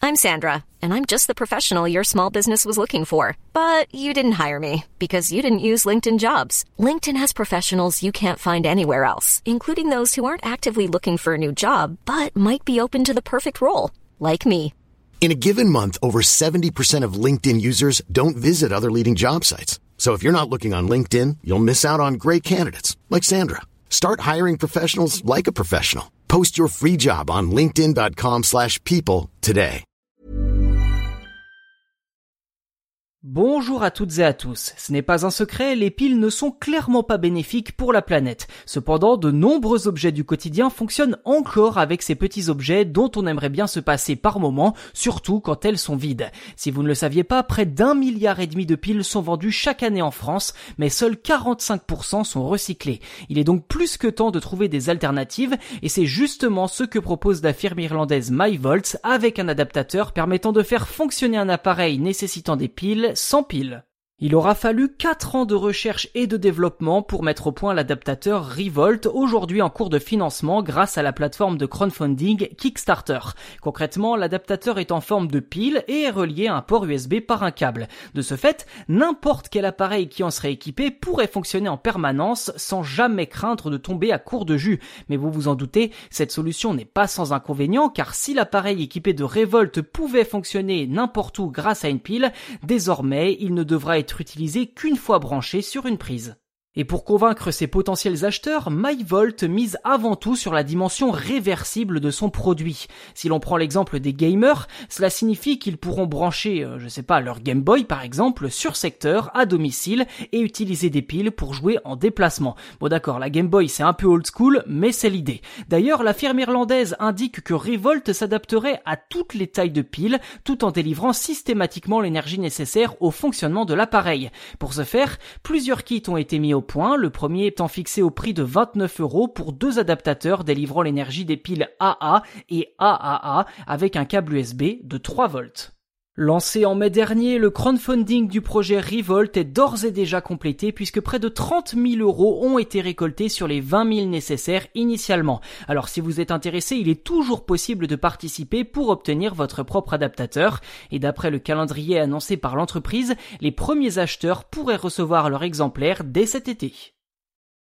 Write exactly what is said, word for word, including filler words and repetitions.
I'm Sandra, and I'm just the professional your small business was looking for. But you didn't hire me because you didn't use LinkedIn Jobs. LinkedIn has professionals you can't find anywhere else, including those who aren't actively looking for a new job, but might be open to the perfect role, like me. In a given month, over seventy percent of LinkedIn users don't visit other leading job sites. So if you're not looking on LinkedIn, you'll miss out on great candidates, like Sandra. Start hiring professionals like a professional. Post your free job on linkedin.com slash people today. Bonjour à toutes et à tous. Ce n'est pas un secret, les piles ne sont clairement pas bénéfiques pour la planète. Cependant, de nombreux objets du quotidien fonctionnent encore avec ces petits objets dont on aimerait bien se passer par moment, surtout quand elles sont vides. Si vous ne le saviez pas, près d'un milliard et demi de piles sont vendues chaque année en France, mais seuls quarante-cinq pour cent sont recyclés. Il est donc plus que temps de trouver des alternatives, et c'est justement ce que propose la firme irlandaise MyVolt avec un adaptateur permettant de faire fonctionner un appareil nécessitant des piles sans pile. Il aura fallu quatre ans de recherche et de développement pour mettre au point l'adaptateur Revolt, aujourd'hui en cours de financement grâce à la plateforme de crowdfunding Kickstarter. Concrètement, l'adaptateur est en forme de pile et est relié à un port U S B par un câble. De ce fait, n'importe quel appareil qui en serait équipé pourrait fonctionner en permanence sans jamais craindre de tomber à court de jus. Mais vous vous en doutez, cette solution n'est pas sans inconvénient car si l'appareil équipé de Revolt pouvait fonctionner n'importe où grâce à une pile, désormais il ne devra être utilisé qu'une fois branché sur une prise. Et pour convaincre ses potentiels acheteurs, MyVolt mise avant tout sur la dimension réversible de son produit. Si l'on prend l'exemple des gamers, cela signifie qu'ils pourront brancher, euh, je sais pas, leur Game Boy par exemple, sur secteur, à domicile, et utiliser des piles pour jouer en déplacement. Bon d'accord, la Game Boy c'est un peu old school, mais c'est l'idée. D'ailleurs, la firme irlandaise indique que Revolt s'adapterait à toutes les tailles de piles, tout en délivrant systématiquement l'énergie nécessaire au fonctionnement de l'appareil. Pour ce faire, plusieurs kits ont été mis au point, le premier étant fixé au prix de vingt-neuf euros pour deux adaptateurs délivrant l'énergie des piles A A et A A A avec un câble U S B de trois volts. Lancé en mai dernier, le crowdfunding du projet Revolt est d'ores et déjà complété puisque près de trente mille euros ont été récoltés sur les vingt mille nécessaires initialement. Alors si vous êtes intéressé, il est toujours possible de participer pour obtenir votre propre adaptateur. Et d'après le calendrier annoncé par l'entreprise, les premiers acheteurs pourraient recevoir leur exemplaire dès cet été.